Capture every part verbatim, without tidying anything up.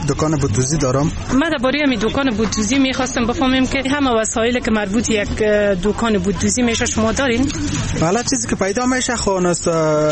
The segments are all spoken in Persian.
دکان بودوزی دارم. من درباره همین دکان بودوزی میخواستم بفهمم که همه وسایلی که مربوط یک دکان بودوزی میشه شما دارین؟ والا چیزی که پیدا میشه خون است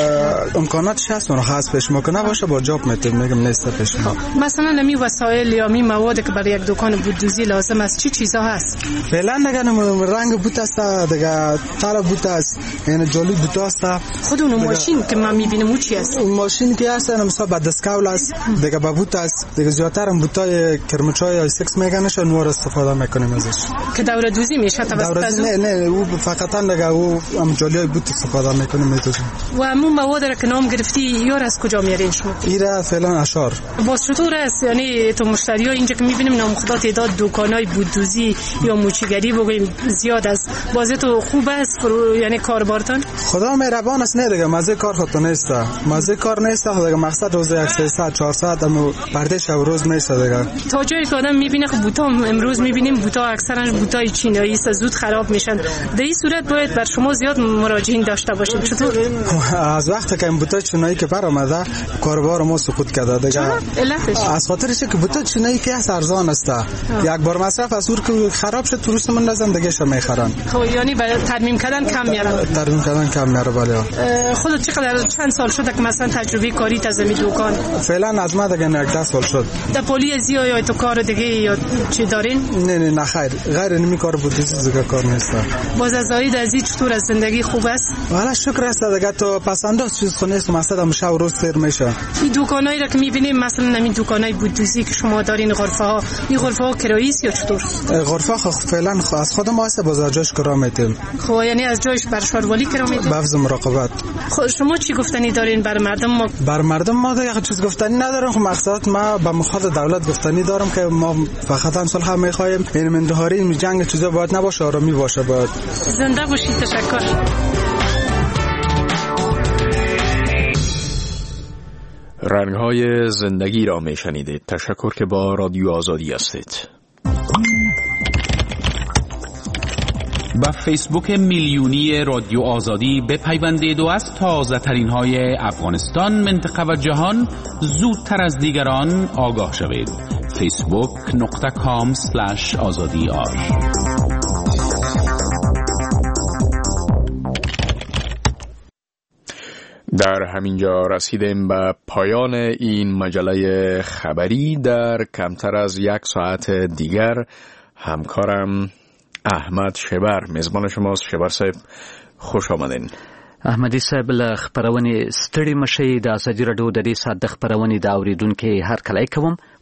امکاناتش هست اون خاص پیش میکنه باشه با جاب میتونم میگم نیست پیش. مثلا همین وسایل یا همین مواد که برای یک دکان بودوزی لازم است چی چیزا هست؟ فعلا دیگه رنگ بوت است دیگه تار بوت است یعنی جلوی بوت است. خود اون ماشین که من میبینم اون چی است؟ اون ماشین که است مثلا بعد دسکاول است دیگه با بوت است دیگه زیاتر هم بوتای کرمچای یا سکس میگنش نور استفاده میکنیم ازش که دوره دوزی میشه توسط نه نه او فقط دیگه او هم جلوی بوت استفاده میکنیم میتونیم. و همون مواد را که نام گرفتی یار از کجا میارین شما؟ ایرا فعلا اشار. باز چطور است یعنی تو مشتری ها اینجا که میبینیم نامخدا تعداد دکانای بودوزی یا موچیگری بگویم زیاد است باز تو خوب است یعنی کاربارتان؟ خدا مهربان است نه دیگه مزه کار خودت نیست مزه کار نیست دیگه مقصد روز سیصد چهارصد اما برده شب روز نیست دیگه. تا جایی که آدم میبینه خب بوتا امروز میبینیم بوتا اکثرا بوتای چینایی است زود خراب میشن در این صورت باید بر شما زیاد مراجعین داشته باشیم. چطور؟ از وقتی که این بوتای چینایی که بر آمده کاروبار ما سقوط کرده دیگه. علتش از خاطرش که بوتای چینایی که ارزان است یک بار مصرف از اون که خراب شد توریست من نزن دیگه ش میخرن. خب یعنی برای ترمیم کردن کم میارن. ترمیم کردن کم میاره بالا. خودت چقدر چند سال شده که مثلا تجربه کاری از این دکان؟ فعلا از ما دیگه یک ده سال شد. در پلی زیا یا تو کار دیگه یا چی دارین؟ نه نه نه خیر غیر نمی کار بودوزی دیگه کار نیست. باز از زاید از این چطور از زندگی خوب است؟ والا شکر است دیگه تو پسنده چیز خو نیست مثلا شب روز سر میشه. این دکانایی را که میبینیم مثلا همین دکانای بودوزی که شما دارین غرفه ها این غرفه ها کرایی است یا چطور؟ غرفه خو فعلا از خود ما است باز جاش کرا میتیم. خب یعنی از جایش برشاروالی کرا میتیم؟ بفز مراقبت. خب شما چی گفتنی دارین بر مردم؟ ما بر مردم ما دیگه چیز گفتنی ندارم. خب مقصد ما با مخاطب دولت گفتنی دارم که ما فقط صلح میخوایم این مندهاری جنگ چیزا باید نباشه آرامی باشه باید. زنده باشید. تشکر. رنگ‌های زندگی را میشنیدید. تشکر که با رادیو آزادی هستید. با فیسبوک میلیونی رادیو آزادی بپیوندید و از تازه ترین های افغانستان، منطقه و جهان زودتر از دیگران آگاه شوید. فیسبوک نقطه کام سلش آزادی آر. در همینجا رسیدیم به پایان این مجله خبری. در کمتر از یک ساعت دیگر همکارم احمد شبر میزبان شماست. شبر صاحب خوش آمدین. احمدی صاحب له خبرونې ستړي مشي د ازادي راډیو د دې ساعت د خبرونې د اوریدونکو هر کله کوم